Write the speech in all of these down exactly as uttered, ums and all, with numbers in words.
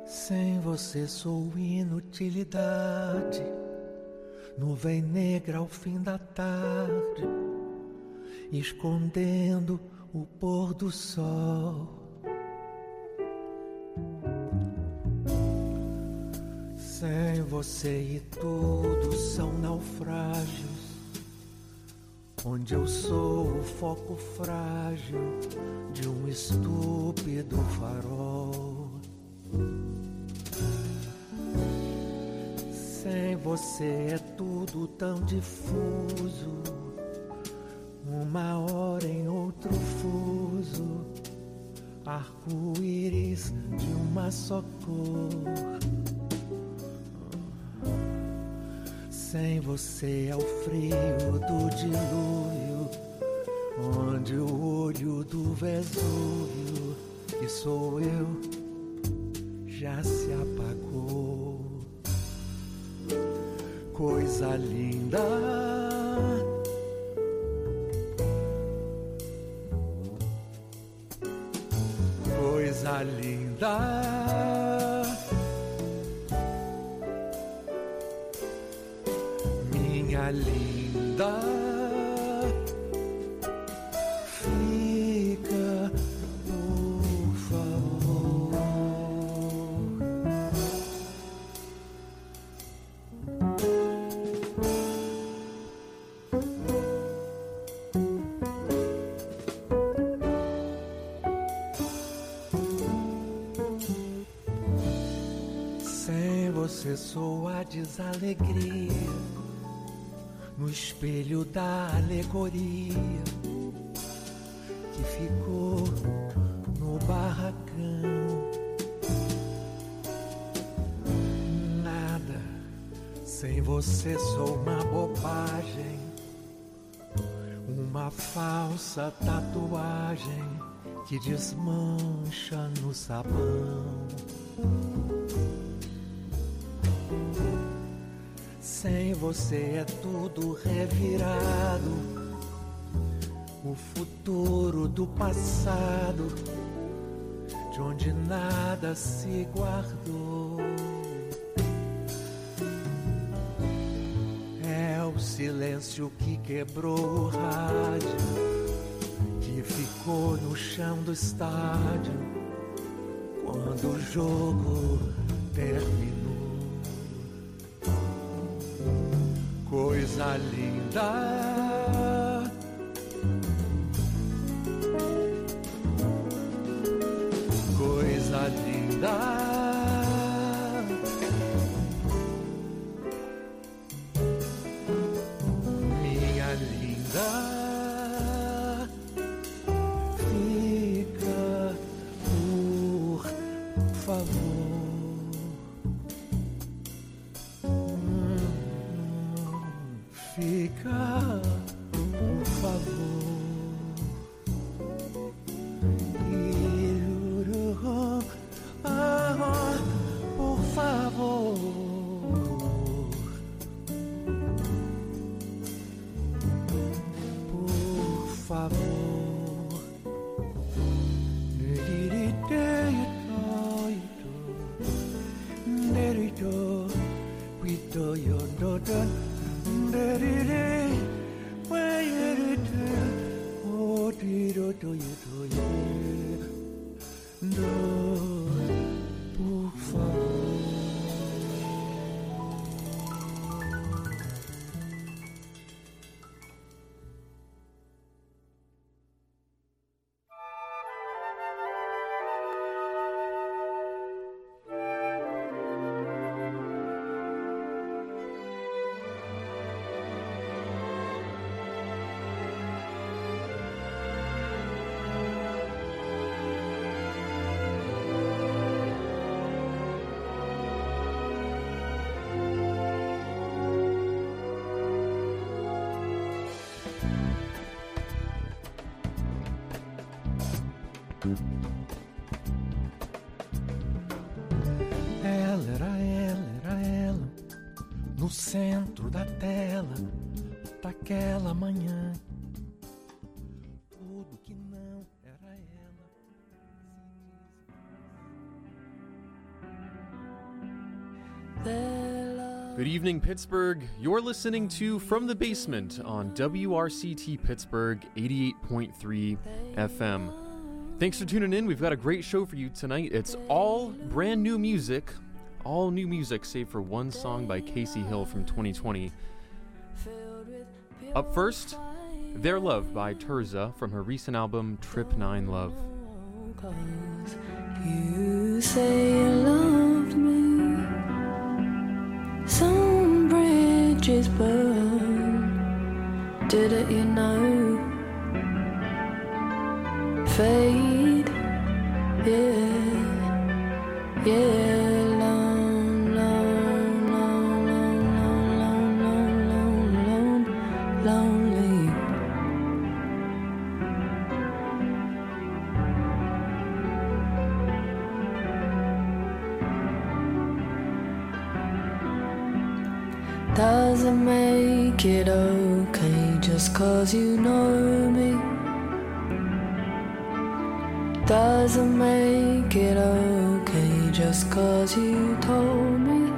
Sem você sou inutilidade, nuvem negra ao fim da tarde, escondendo o pôr do sol. Sem você e tudo são naufrágios, onde eu sou o foco frágil de um estúpido farol. Sem você é tudo tão difuso, uma hora em outro fuso, arco-íris de uma só cor. Sem você é o frio do dilúvio, onde o olho do Vesúvio, que sou eu, já se apagou. Coisa linda, coisa linda, minha linda, fica, por favor. Sem você sou a desalegria no espelho da alegoria que ficou no barracão. Nada, sem você sou uma bobagem, uma falsa tatuagem que desmancha no sabão. Sem você é tudo revirado, o futuro do passado, de onde nada se guardou. É o silêncio que quebrou o rádio, que ficou no chão do estádio, quando o jogo terminou. Coisa linda, coisa linda, minha linda, fica, por favor. Fica, por favor. Ah, por favor. Por favor. Por favor. Ela era ela, era ela, no centro da tela daquela manhã. Tudo que não era ela se diz. Good evening, Pittsburgh. You're listening to From the Basement on W R C T Pittsburgh eighty-eight point three F M. Thanks for tuning in. We've got a great show for you tonight. It's all brand new music, all new music save for one song by Casey Hill from twenty twenty. Up first, Their Love by Terza from her recent album Trip Nine Love. You say you loved me. Some bridges burn. Didn't you know? Fade, yeah, yeah. Long, long, long, long, long, long, long, long, lonely. Doesn't make it okay just 'cause you know me. Doesn't make it okay just 'cause you told me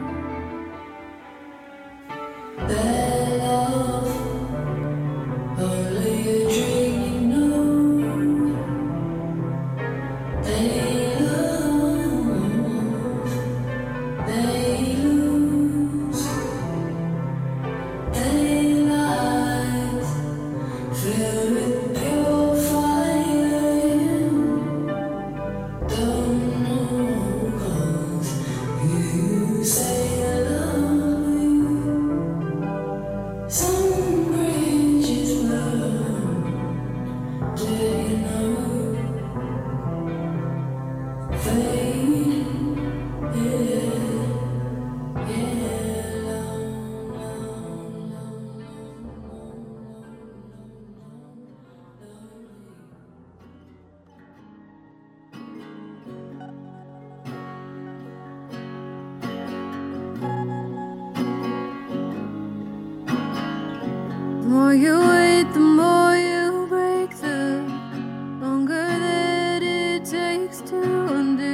that love only a dream you know. They love, they lose, they lies filled with pure fire. Don't know 'cause you say you love me. Some bridges burn. Do you know? Fade, yeah, yeah, long, long, long, The more you wait, the more you break, the longer that it takes to undo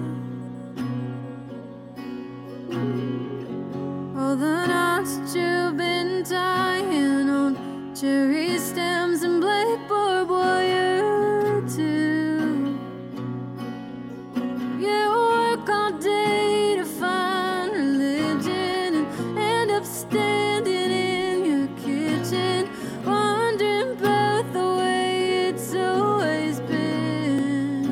all the knots that you've been tying on cherry stems and blackboard wire too. You work all day to find religion and end up standing in your kitchen, wondering about the way it's always been.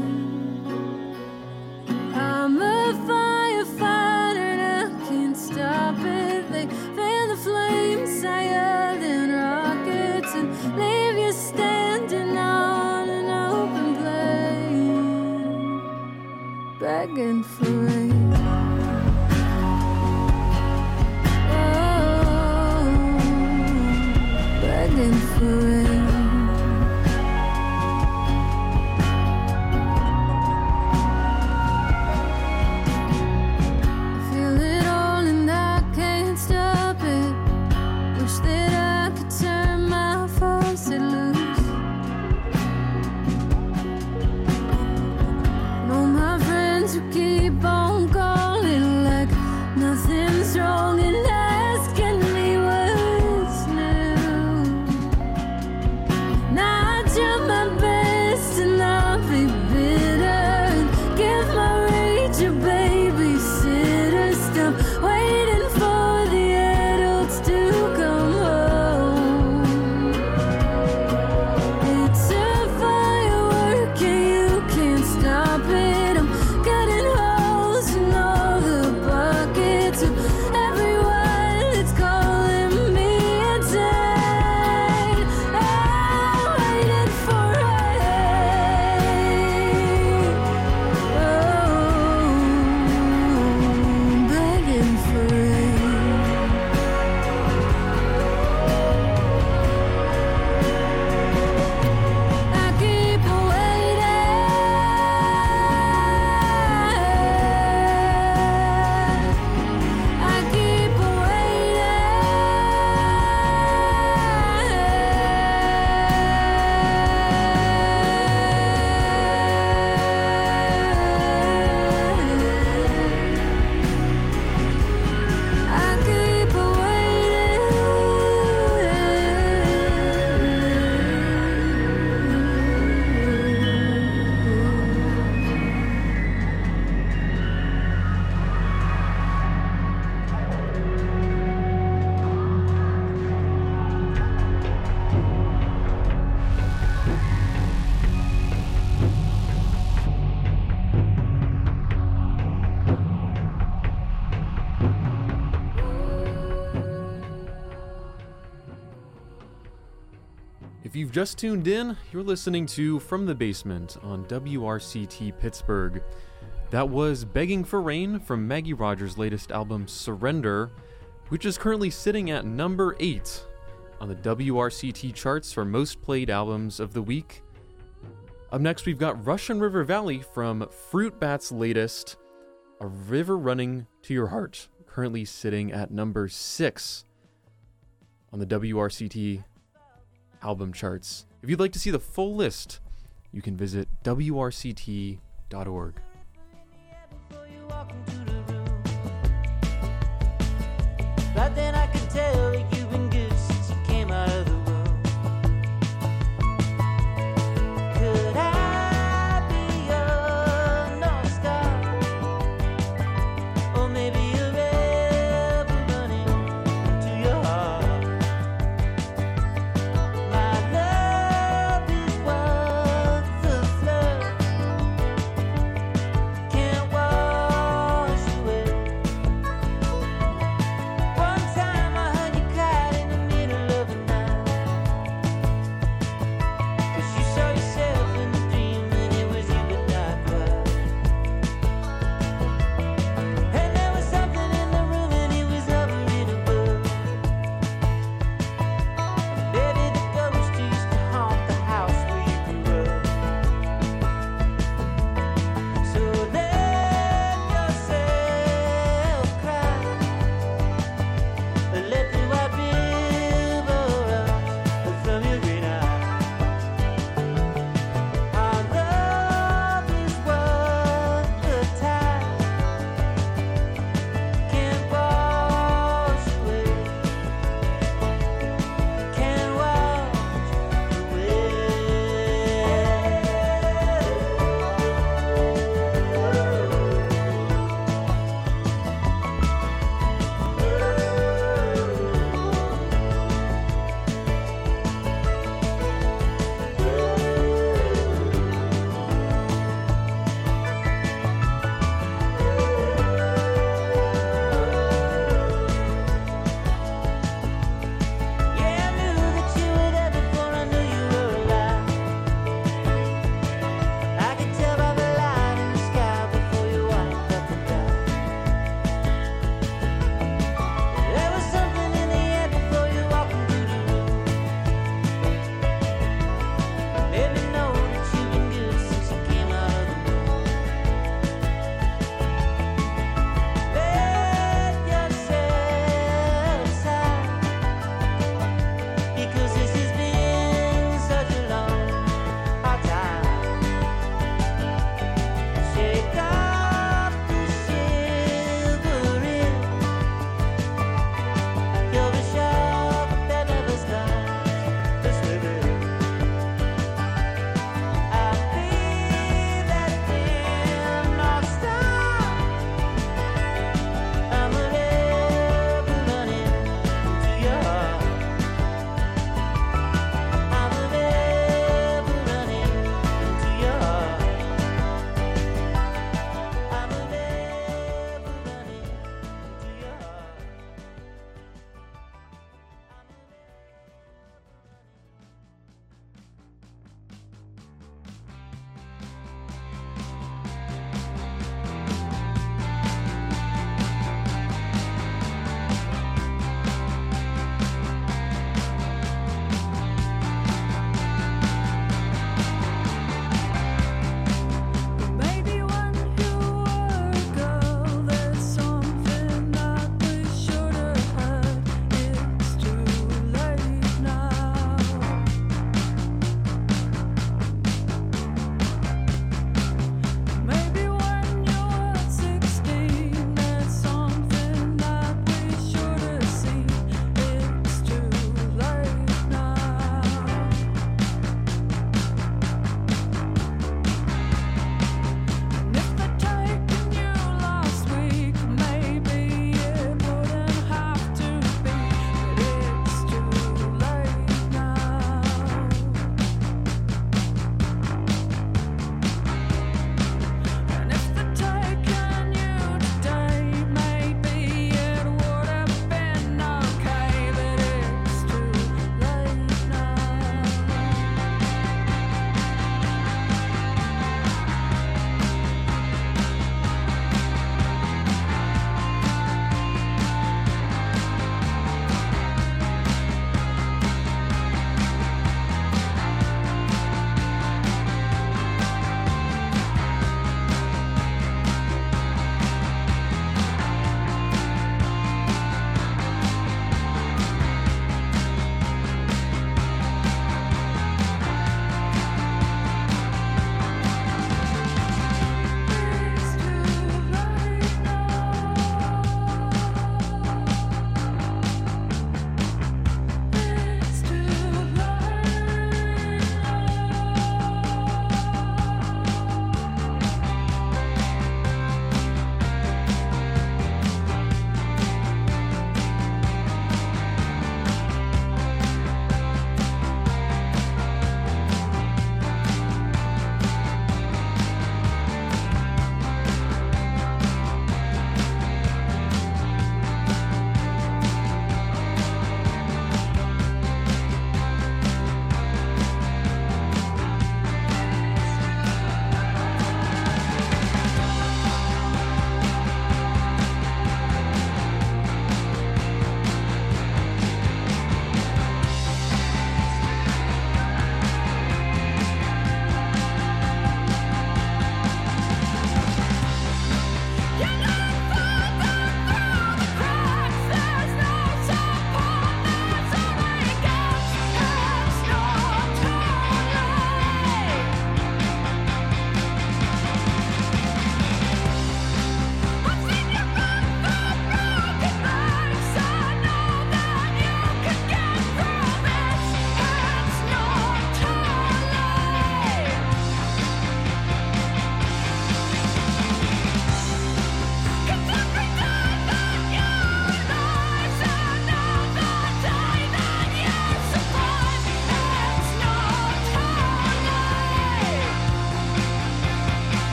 I'm a firefighter and I can't stop it. They fan the flames higher than rockets and leave you standing on an open plain, begging for rain. Oh, begging for rain. I feel it all and I can't stop it. Wish that I could turn my faucet loose. And all my friends who keep on calling like nothing's wrong and asking me what's new. If you've just tuned in, you're listening to From the Basement on W R C T Pittsburgh. That was Begging for Rain from Maggie Rogers' latest album, Surrender, which is currently sitting at number eight on the W R C T charts for most played albums of the week. Up next, we've got Russian River Valley from Fruit Bat's latest, A River Running to Your Heart, currently sitting at number six on the W R C T album charts. If you'd like to see the full list, you can visit W R C T dot org. Right then I could tell that you've been good since you came out of the womb. Could I be your North Star? Or maybe a river running to your heart? My love is what the flood can't wash away. One time I heard you cry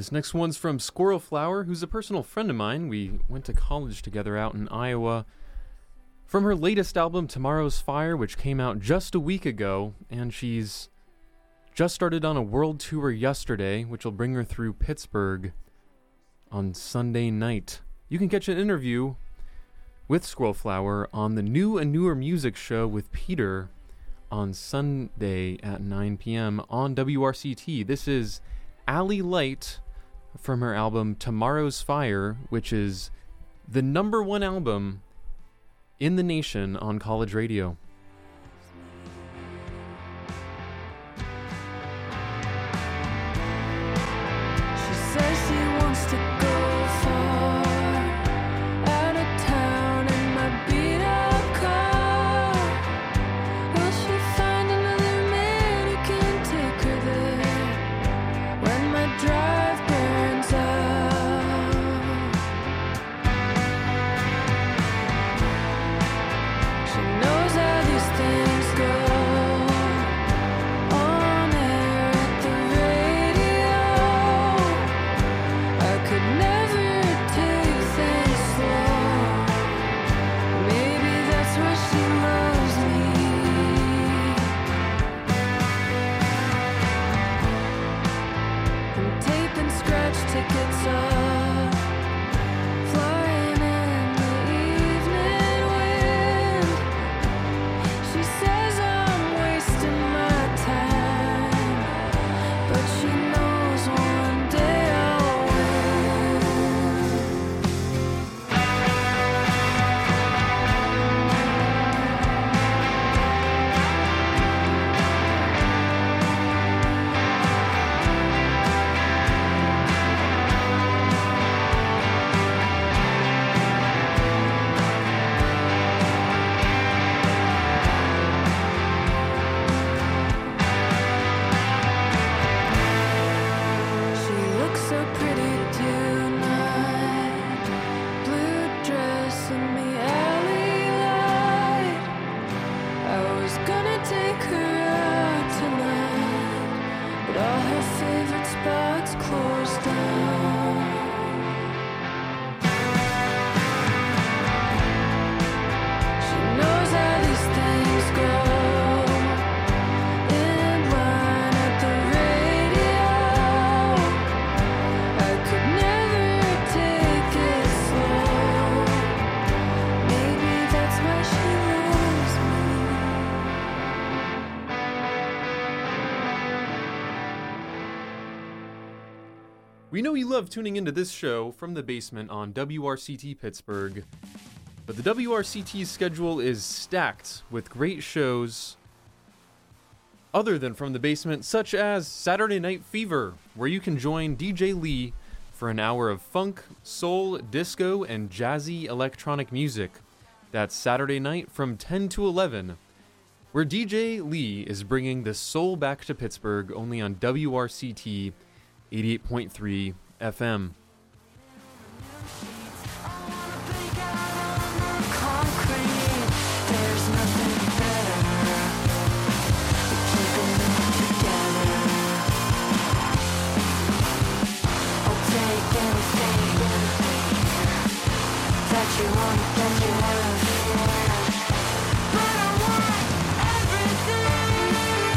This next one's from Squirrel Flower, who's a personal friend of mine. We went to college together out in Iowa. From her latest album, Tomorrow's Fire, which came out just a week ago, and she's just started on a world tour yesterday, which will bring her through Pittsburgh on Sunday night. You can catch an interview with Squirrel Flower on the New and Newer Music Show with Peter on Sunday at nine p.m. on W R C T. This is Allie Light from her album Tomorrow's Fire, which is the number one album in the nation on college radio. She says she wants to go far out of town in my beat up car. Will she find another man who can take her there when my drive burns out? She knows how these things go. On air at the radio, I could never take things slow. Maybe that's why she loves me. I'm taping scratch tickets up, flying in the evening wind. She says I'm wasting my time, but she knows one day I'll win. She looks so pretty tonight, blue dress in the alley light. I was gonna take her out tonight, but all her favorite spots closed down. She knows how these things go. In line at the radio, I could never take it slow. Maybe that's why she loves me. We know you love tuning into this show from the basement on W R C T Pittsburgh, but the W R C T schedule is stacked with great shows other than from the basement, such as Saturday Night Fever, where you can join D J Lee for an hour of funk, soul, disco, and jazzy electronic music. That's Saturday night from ten to eleven, where D J Lee is bringing the soul back to Pittsburgh only on W R C T eighty-eight point three F M. Concrete, there's nothing better than keeping it together. I'll take anything that you want, that you have. But I want everything.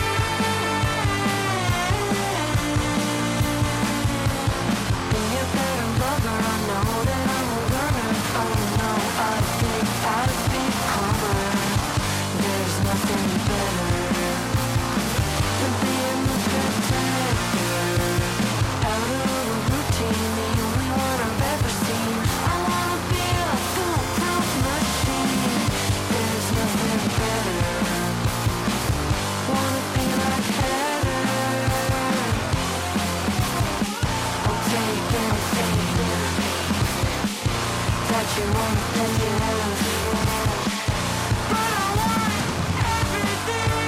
And you better love her, I know that I'm a runner. Oh no, I think I'd be calmer. There's nothing better than being the protector. Out of a routine, the only one I've ever seen. I wanna be a foolproof machine. There's nothing better. Wanna be like Heather. I'll take anything that you want, that you have. But I want everything.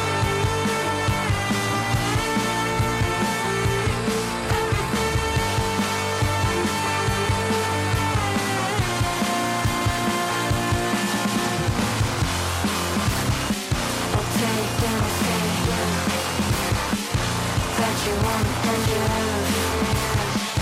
I'll take anything that you want, that you have.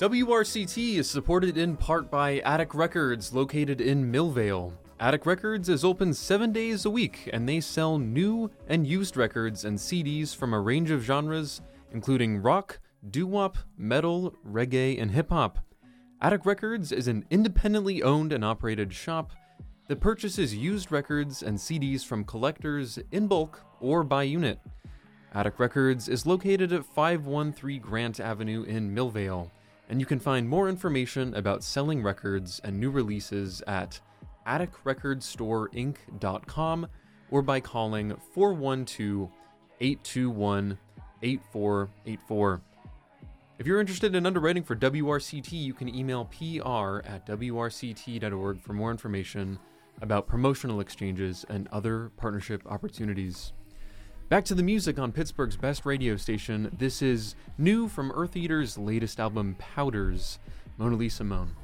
W R C T is supported in part by Attic Records, located in Millvale. Attic Records is open seven days a week, and they sell new and used records and C Ds from a range of genres, including rock, doo-wop, metal, reggae, and hip-hop. Attic Records is an independently owned and operated shop that purchases used records and C Ds from collectors in bulk or by unit. Attic Records is located at five one three Grant Avenue in Millvale, and you can find more information about selling records and new releases at attic record store inc dot com or by calling four one two, eight two one, eight four eight four. If you're interested in underwriting for W R C T, you can email P R at W R C T dot org for more information about promotional exchanges and other partnership opportunities. Back to the music on Pittsburgh's best radio station. This is new from Earth Eater's latest album, Powders, Mona Lisa Moan.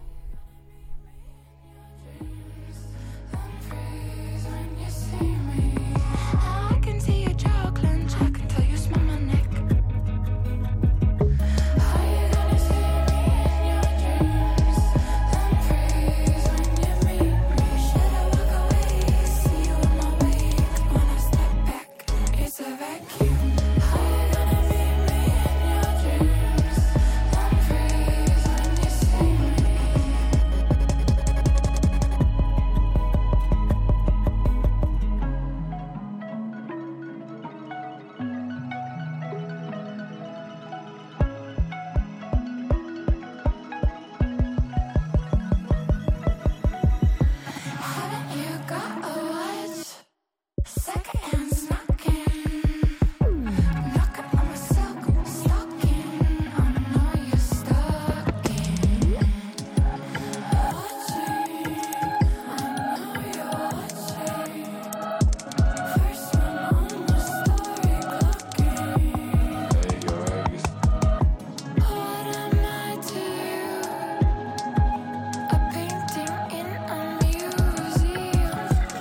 I can see your jaw clench, I can tell you smell my neck. Are you gonna see me in your dreams? Then freeze when you meet me. Should I walk away? See you in my wake. When I step back, it's a vacuum. Are you gonna meet me in your dreams? Then freeze when you see me. Haven't you got a watch? Second hand's knocking, knocking on my silk stocking. I know you're stalking, watching. I know you're watching. First one on my story clocking. What am I to you? A painting in a museum.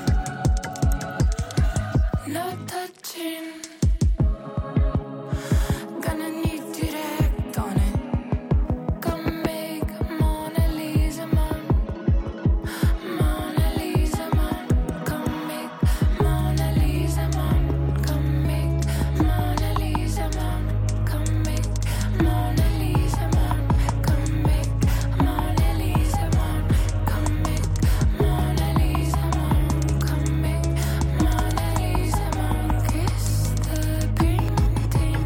No touching. Gonna need you to act on it. Gonna make Mona Lisa Moan. Mona Lisa Moan. Come make Mona Lisa Moan. Come make Mona Lisa Moan. Come make Mona Lisa Moan. Come make Mona Lisa Moan. Come make Mona Lisa Moan. Come make Mona Lisa Moan. Kiss the painting.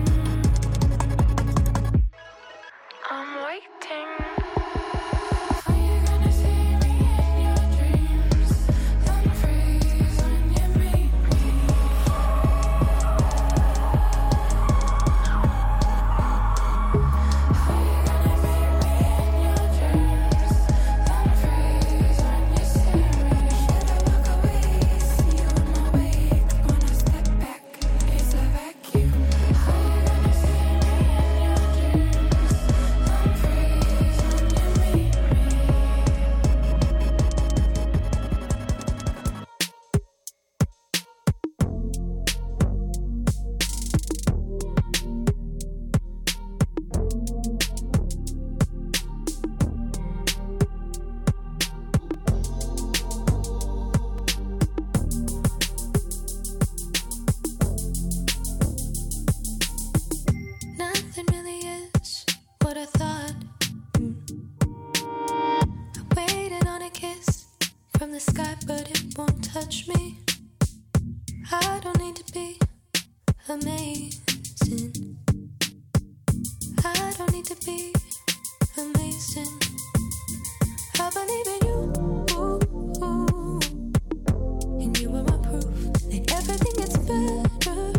I'm waiting. Are you gonna see me in your dreams? Then freeze when you meet me. Are you gonna meet me in your dreams? Then freeze when you see me. Should I walk away? See you in my wake. When I step back, it's a vacuum. Are you gonna see me in your dreams? Then freeze when you meet me. Nothing really is what I thought. Mm. I waited on a kiss from the sky, but it won't touch me. I don't need to be amazing. I don't need to be amazing. I believe in you, and you are my proof that everything gets better,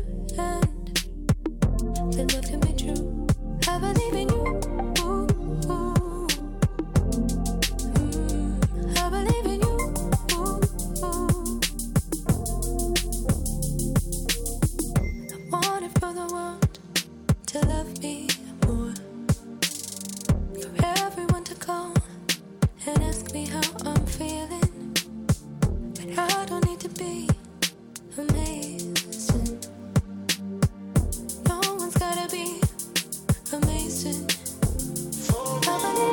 and that love can be true. I believe in you. Mm, I believe in you. I wanted for the world to love me more, for everyone to call and ask me how I'm feeling. But I don't need to be amazing. No one's gotta be amazing. I believe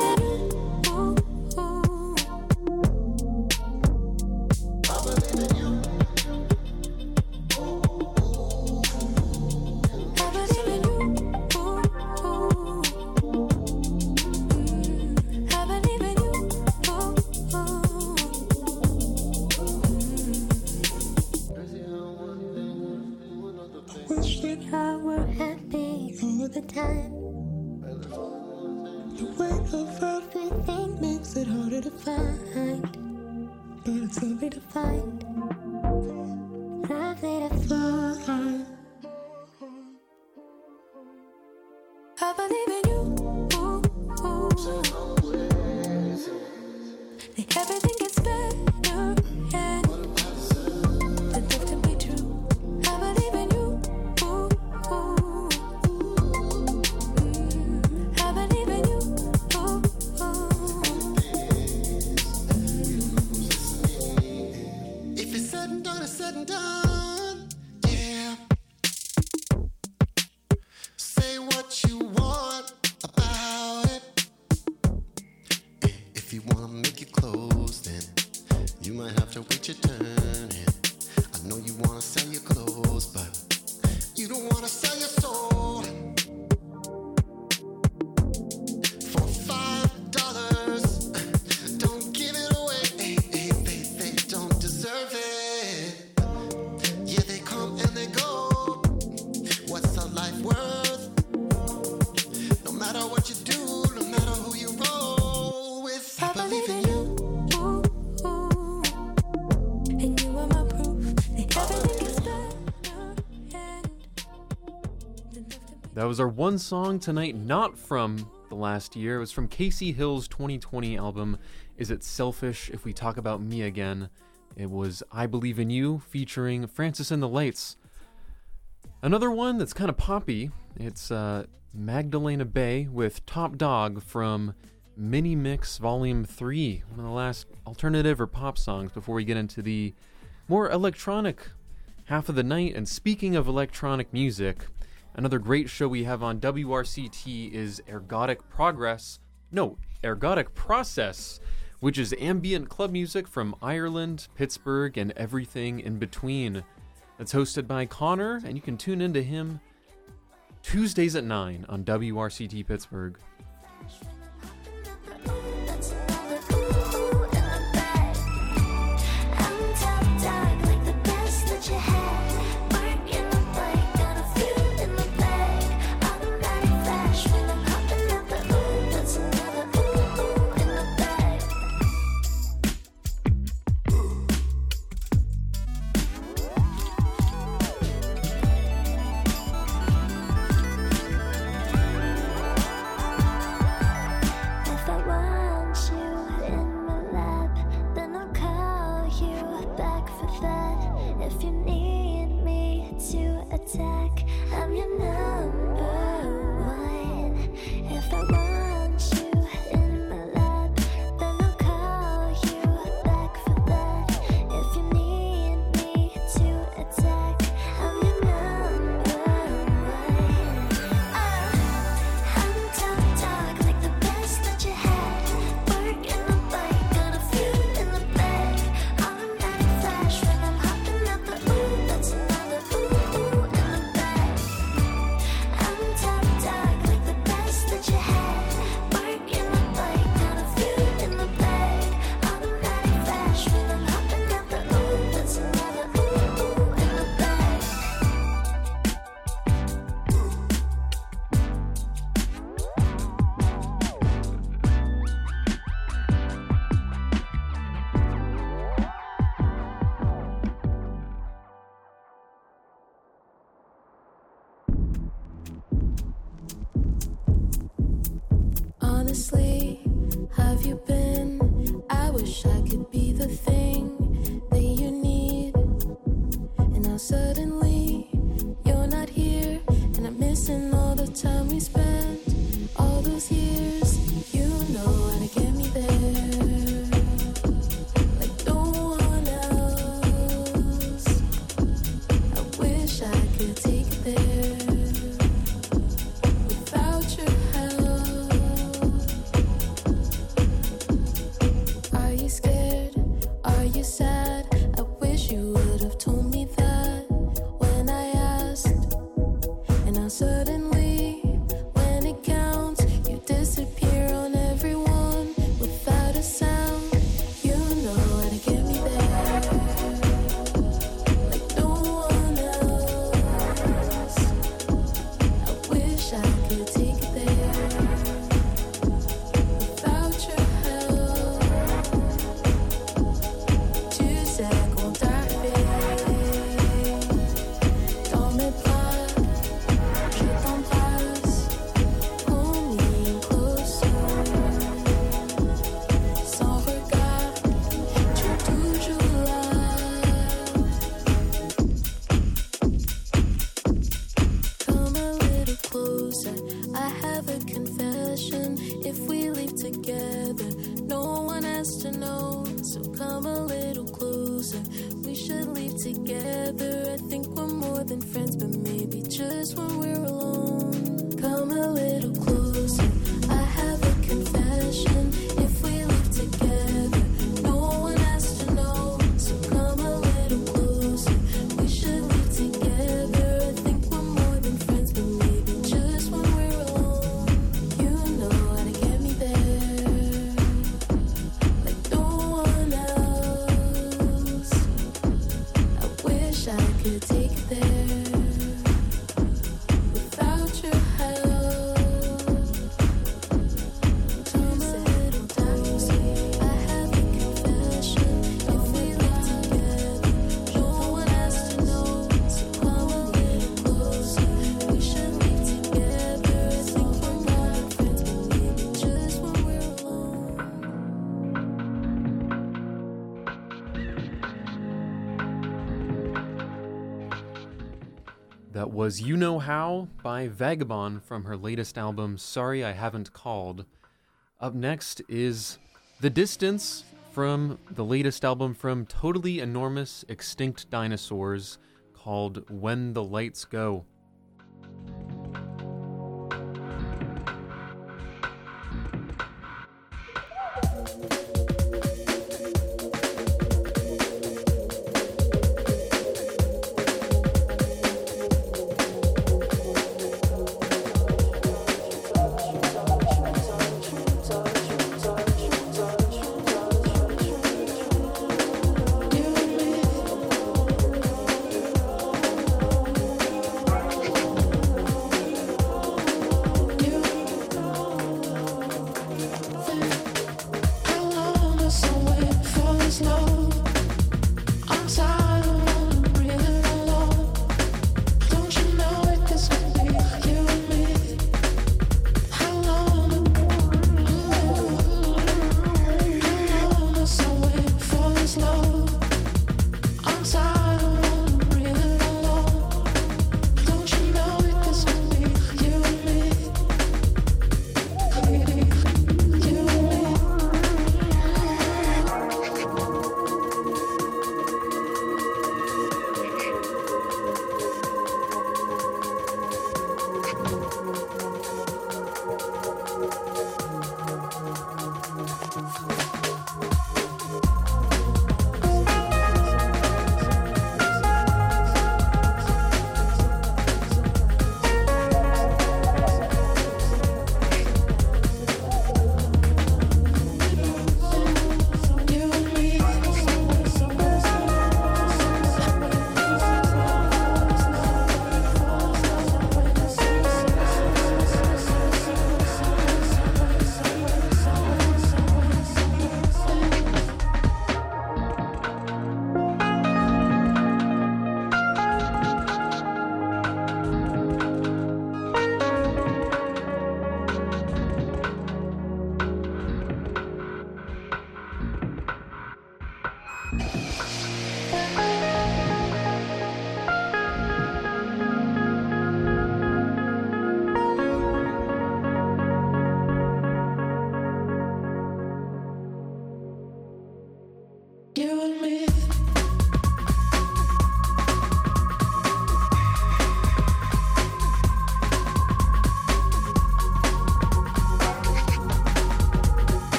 wish that I were happy all the time. The weight of everything makes it harder to find, but it's lovely to find, lovely to find. I believe in you. Think everything gets better, yeah. Enough to be true. I believe in you. Mm, I believe in you. If it's said and done, it's said and done. Yeah. Say what you want about it. If you wanna make it close, then you might have to wait your turn. And I know you wanna sell your clothes, but you don't wanna sell your soul. For five dollars, don't give it away. They, they don't deserve it. Yeah, they come and they go. What's a life worth? No matter what you do, no matter who you roll with, I believe in you. And you are my proof that everything is better. That was our one song tonight, not from the last year. It was from Casey Hill's twenty twenty album, Is It Selfish If We Talk About Me Again? It was I Believe in You, featuring Francis and the Lights. Another one that's kind of poppy, it's uh, Magdalena Bay with Top Dog from Mini Mix Volume three, one of the last alternative or pop songs before we get into the more electronic half of the night. And speaking of electronic music, another great show we have on W R C T is Ergodic Progress, no, Ergodic Process, which is ambient club music from Ireland, Pittsburgh, and everything in between. It's hosted by Connor, and you can tune into him Tuesdays at nine on W R C T Pittsburgh. Honestly, have you been? I wish I could be the thing that you need. And now suddenly, you're not here. And I'm missing all the time we spent. All those years, you know how to get me there. Like no one else. I wish I could take it there. Without your help. Are you scared? Are you sad? I wish you would have told me that when I asked. And now suddenly, when it counts, you disappear on everyone without a sound. You know how to get me there. Like no one else. a confession. If we leave together, no one has to know. So come a little closer. We should leave together. I think we're more than friends, but maybe just when we're alone. Come a little closer. I have a confession. If we leave together, no one has to know. So come a little closer. We should leave together. I think we're more than friends, but maybe just when we're alone. You know how to get me there, like no one else. I wish I could take it there without your help. Come a little closer. I have a confession. If we live together, no one has to know. So come a little closer. We should live together. I think we're more than friends, but maybe just when we're alone. That was You Know How by Vagabond from her latest album, Sorry I Haven't Called. Up next is The Distance from the latest album from Totally Enormous Extinct Dinosaurs called When the Lights Go. You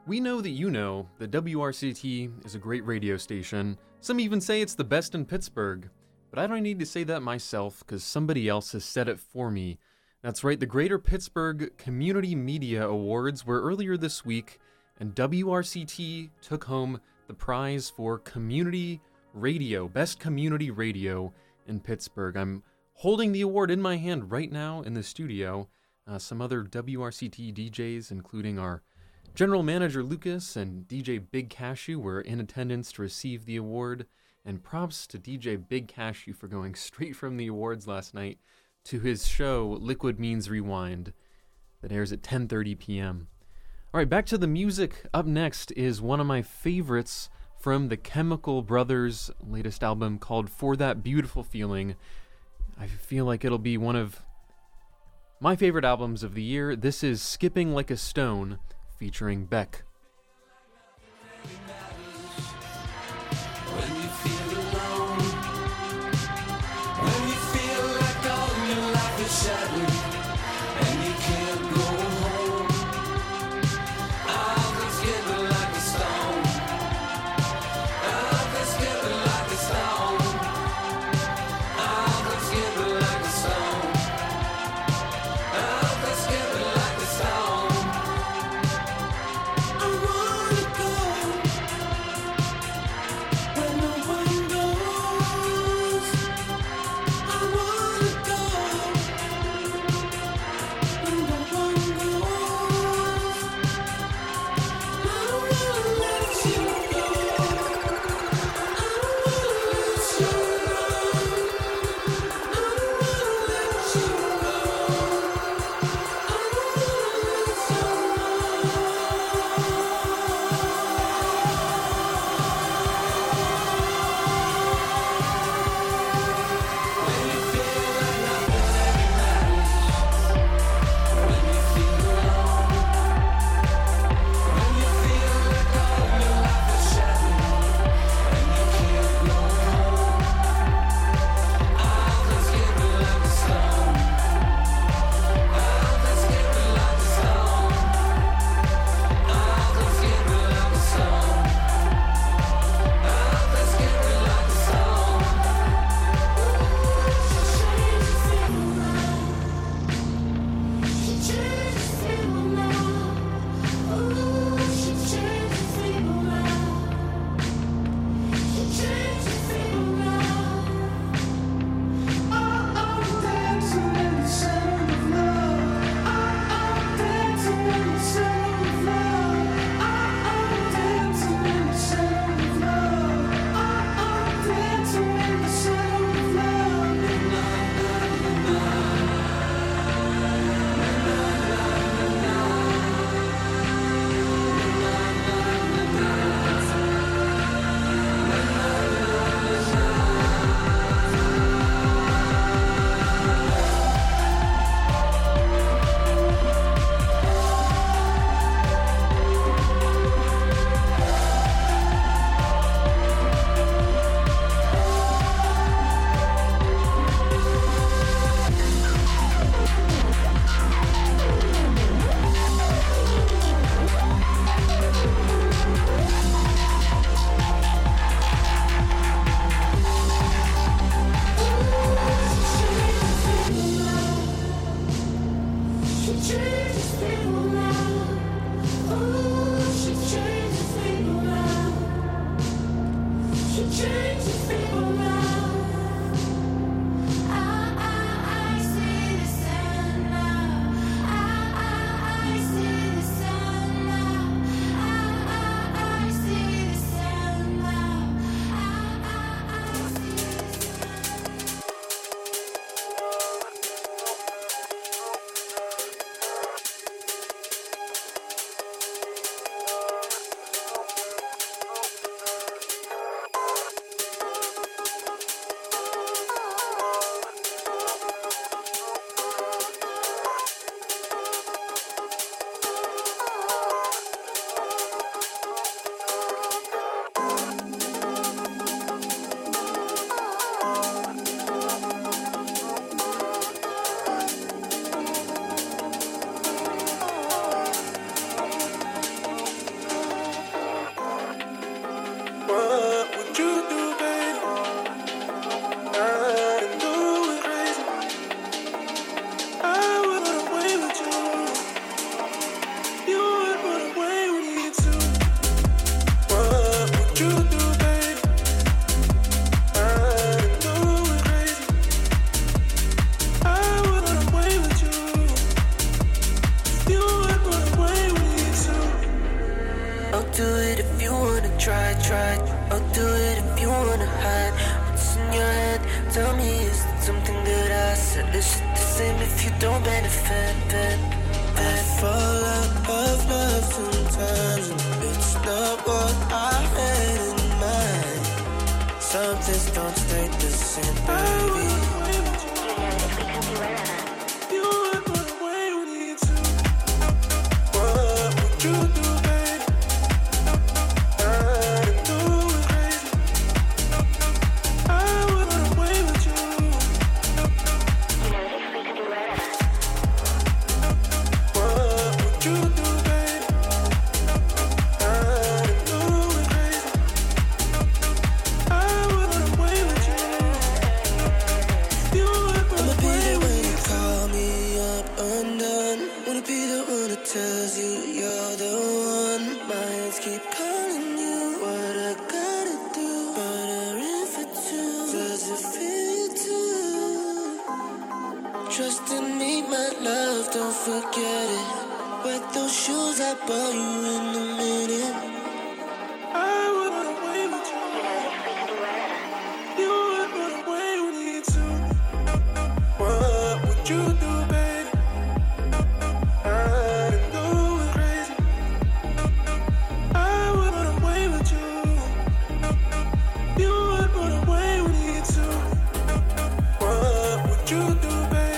We know that you know that W R C T is a great radio station. Some even say it's the best in Pittsburgh. But I don't need to say that myself because somebody else has said it for me. That's right, the Greater Pittsburgh Community Media Awards were earlier this week, and W R C T took home the prize for Community Radio, Best Community Radio in Pittsburgh. I'm holding the award in my hand right now in the studio. Uh, some other W R C T D Js, including our General Manager Lucas and D J Big Cashew, were in attendance to receive the award. And props to D J Big Cashew for going straight from the awards last night to his show Liquid Means Rewind that airs at ten thirty p.m. All right, back to the music. Up next is one of my favorites from the Chemical Brothers' latest album called For That Beautiful Feeling. I feel like it'll be one of my favorite albums of the year. This is Skipping Like a Stone featuring Beck. When you feel alone, when you feel like all your life is shattered, and you can't go home, I'll be skipping like a stone. I'll be skipping like a stone. I'll be skipping like a stone. I'll be skipping like a stone. I wanna go. try, try. I'll do it if you wanna hide. What's in your head? Tell me, is it something that I said? Is it the same if you don't benefit? Ben, ben. I fall out of love sometimes, and it's not what I had in mind. Some things don't stay the same, baby. Trust in me, my love, don't forget it. Wear those shoes I bought you in a minute. I would run away with you. You would run away with me too. What would you do, baby? I didn't know it crazy. I would run away with you. You would run away with me too. What would you do?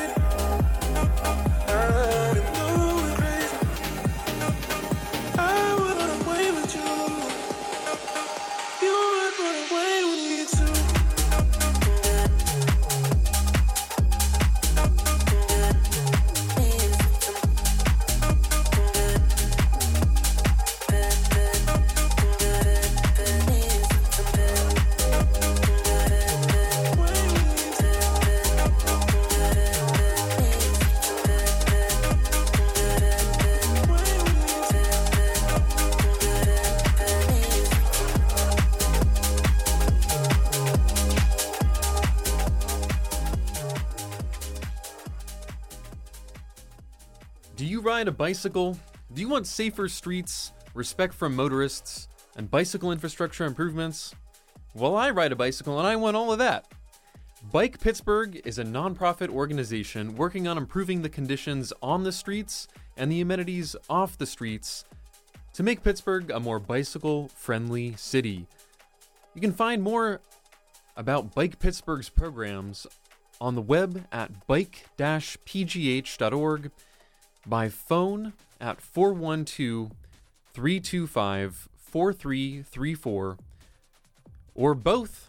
Do you ride a bicycle? Do you want safer streets, respect from motorists, and bicycle infrastructure improvements? Well, I ride a bicycle and I want all of that. Bike Pittsburgh is a nonprofit organization working on improving the conditions on the streets and the amenities off the streets to make Pittsburgh a more bicycle-friendly city. You can find more about Bike Pittsburgh's programs on the web at bike dash p g h dot org, by phone at four one two, three two five, four three three four, or both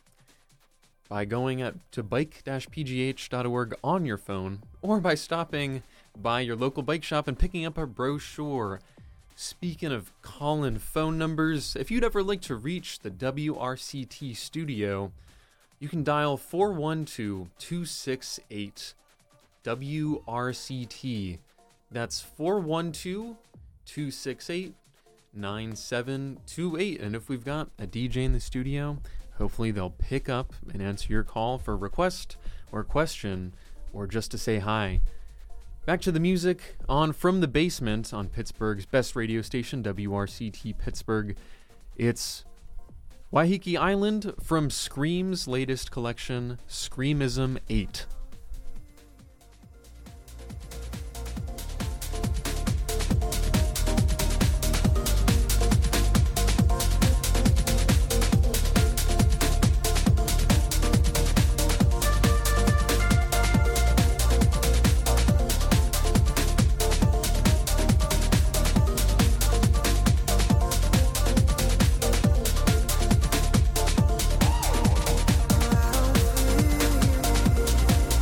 by going at, to bike dash p g h dot org on your phone, or by stopping by your local bike shop and picking up a brochure. Speaking of call-in phone numbers, if you'd ever like to reach the W R C T studio, you can dial four one two, two six eight, W R C T. That's four one two, two six eight, nine seven two eight. And if we've got a D J in the studio, hopefully they'll pick up and answer your call for a request or question or just to say hi. Back to the music on From the Basement on Pittsburgh's best radio station, W R C T Pittsburgh. It's Waiheke Island from Scream's latest collection, Screamism eight. I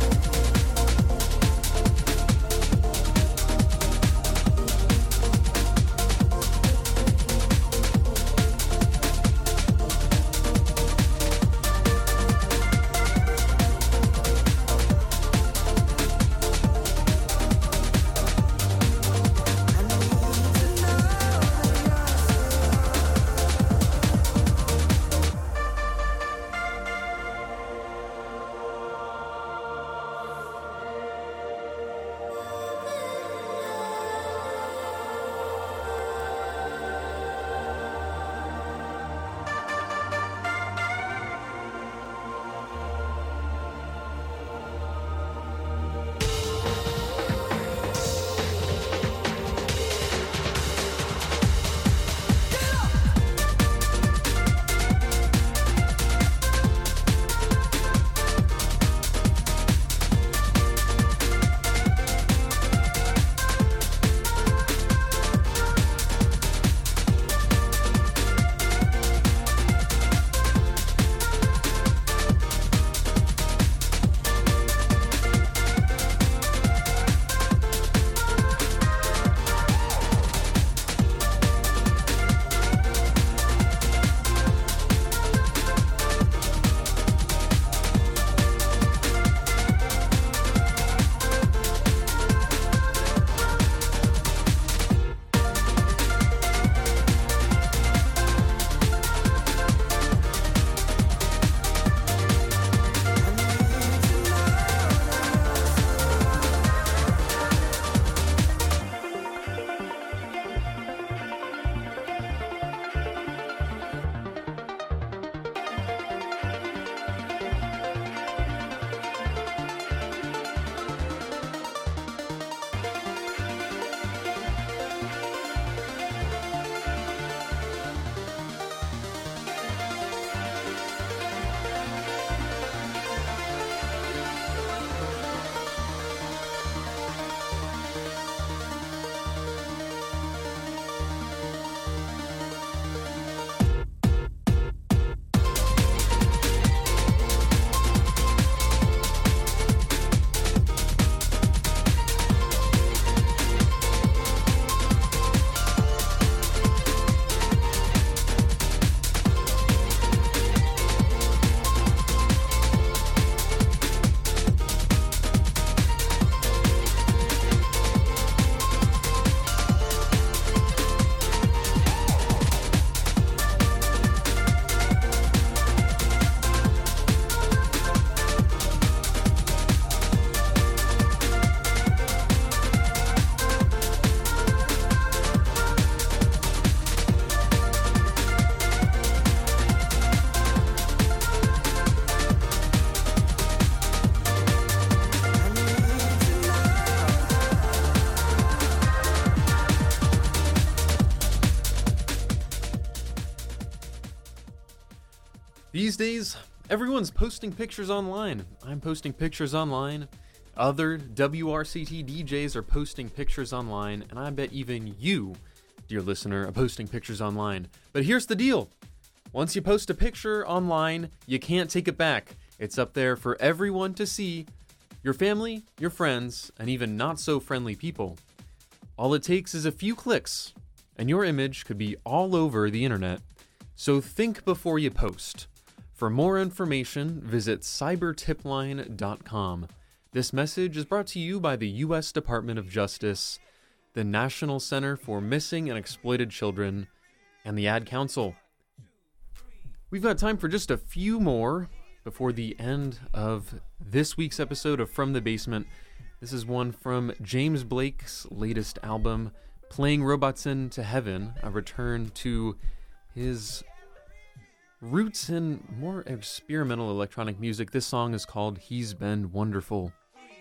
These days, everyone's posting pictures online. I'm posting pictures online. Other W R C T D Js are posting pictures online, and I bet even you, dear listener, are posting pictures online. But here's the deal. Once you post a picture online, you can't take it back. It's up there for everyone to see. Your family, your friends, and even not so friendly people. All it takes is a few clicks, and your image could be all over the internet. So think before you post. For more information, visit cyber tip line dot com. This message is brought to you by the U S Department of Justice, the National Center for Missing and Exploited Children, and the Ad Council. We've got time for just a few more before the end of this week's episode of From the Basement. This is one from James Blake's latest album, Playing Robots into Heaven, a return to his roots in more experimental electronic music. This song is called He's Been Wonderful.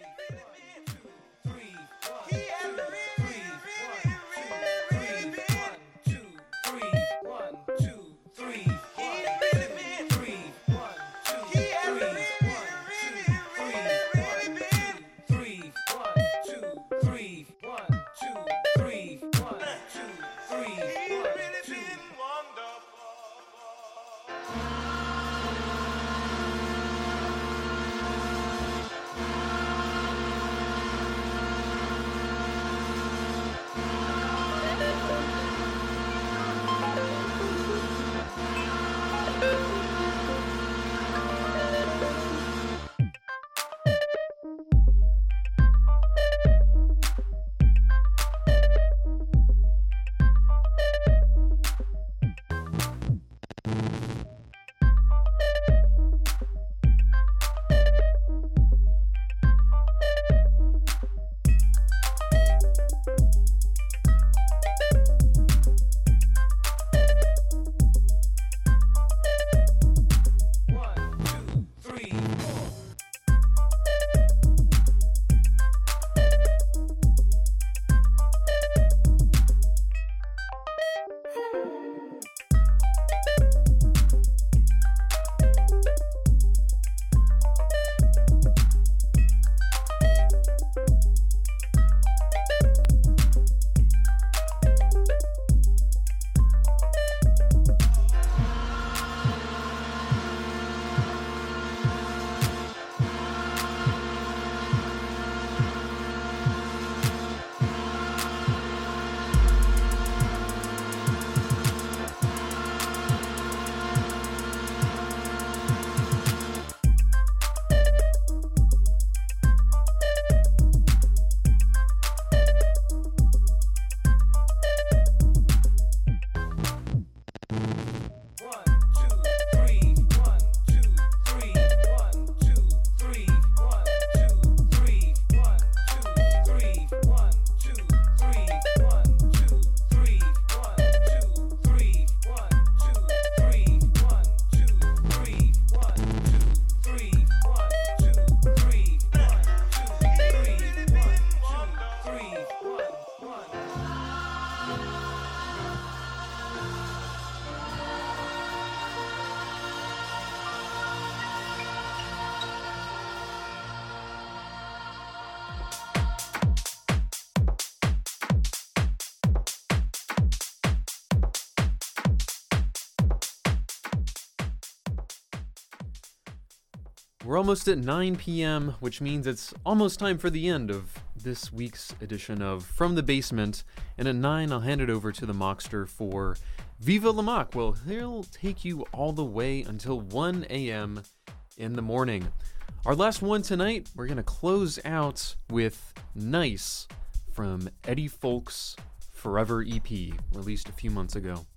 We're almost at nine p.m., which means it's almost time for the end of this week's edition of From the Basement. And at nine, I'll hand it over to the Mockster for Viva La Mock. Well, he'll take you all the way until one a.m. in the morning. Our last one tonight, we're going to close out with Nice from Eddie Folk's Forever E P, released a few months ago.